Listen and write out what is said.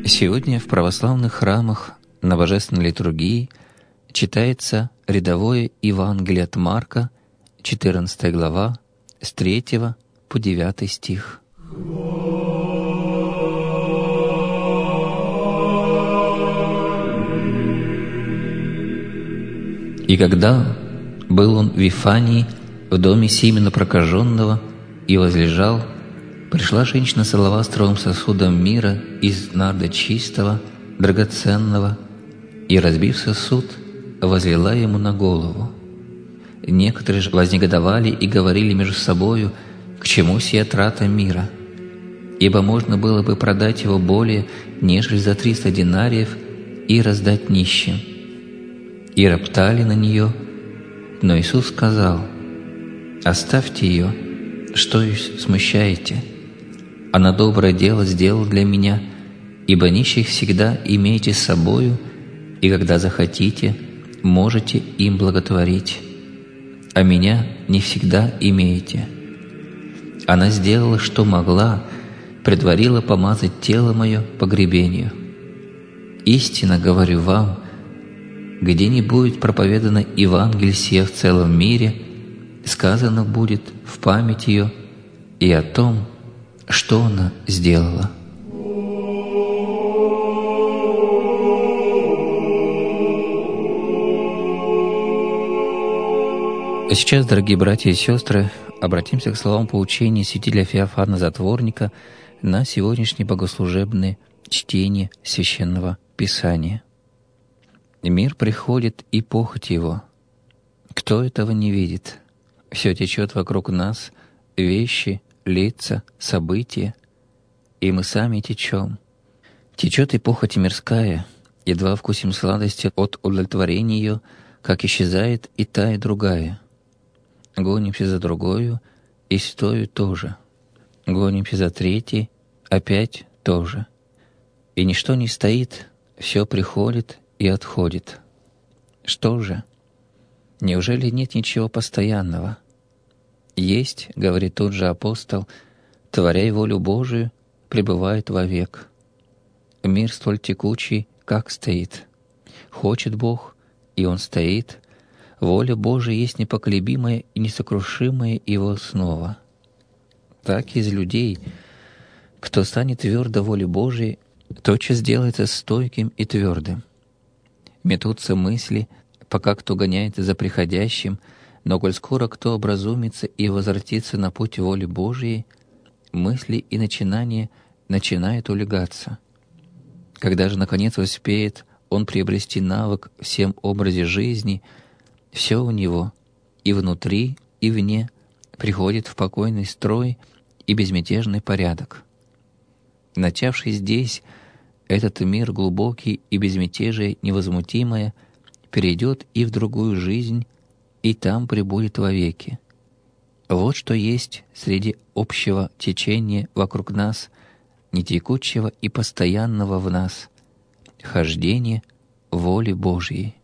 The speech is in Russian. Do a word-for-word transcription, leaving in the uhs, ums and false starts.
Сегодня в православных храмах на Божественной литургии читается рядовое Евангелие от Марка, четырнадцатая глава, с третьего по девятый стих. «И когда был он в Вифании, в доме Симона прокаженного, и возлежал, пришла женщина с алавастровым сосудом мира из нарда чистого, драгоценного, и, разбив сосуд, возлила ему на голову. Некоторые же вознегодовали и говорили между собою, к чему сия трата мира, ибо можно было бы продать его более, нежели за триста динариев, и раздать нищим. И роптали на нее, но Иисус сказал: оставьте ее, что есть смущаете? Она доброе дело сделала для меня, ибо нищих всегда имейте с собою, и когда захотите, можете им благотворить, а меня не всегда имеете. Она сделала, что могла, предварила помазать тело мое погребению. Истинно говорю вам, где не будет проповедано Евангелие сие в целом мире, сказано будет в память ее и о том, что она сделала». А сейчас, дорогие братья и сестры, обратимся к словам поучения святителя Феофана Затворника на сегодняшнее богослужебное чтение Священного Писания. «Мир приходит, и похоть его. Кто этого не видит? Все течет вокруг нас, вещи, лица, события, и мы сами течем. Течет и похоть мирская, едва вкусим сладости от удовлетворения ее, как исчезает и та, и другая. Гонимся за другою, и с тою тоже. Гонимся за третьей, опять тоже. И ничто не стоит, все приходит и отходит. Что же? Неужели нет ничего постоянного? Есть, говорит тот же апостол, творяй волю Божию, пребывает вовек. Мир столь текучий, как стоит. Хочет Бог, и Он стоит. Воля Божия есть непоколебимая и несокрушимая Его основа. Так из людей, кто станет твердо воле Божией, тотчас сделается стойким и твердым. Метутся мысли, пока кто гоняется за приходящим, но коль скоро кто образумится и возвратится на путь воли Божией, мысли и начинания начинают улегаться. Когда же, наконец, успеет он приобрести навык всем образе жизни, все у него, и внутри, и вне, приходит в покойный строй и безмятежный порядок. Начавший здесь, этот мир глубокий и безмятежие невозмутимое перейдет и в другую жизнь, и там пребудет вовеки. Вот что есть среди общего течения вокруг нас, нетекучего и постоянного в нас, хождение воли Божьей.